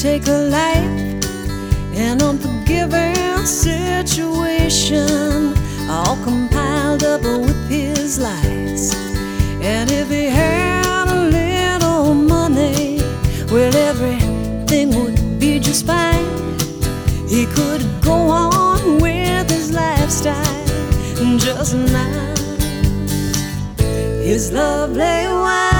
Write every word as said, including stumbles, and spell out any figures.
take a life, an unforgiving situation, all compiled up with his lies. And if he had a little money, well, everything would be just fine. He could go on with his lifestyle just now. His lovely wife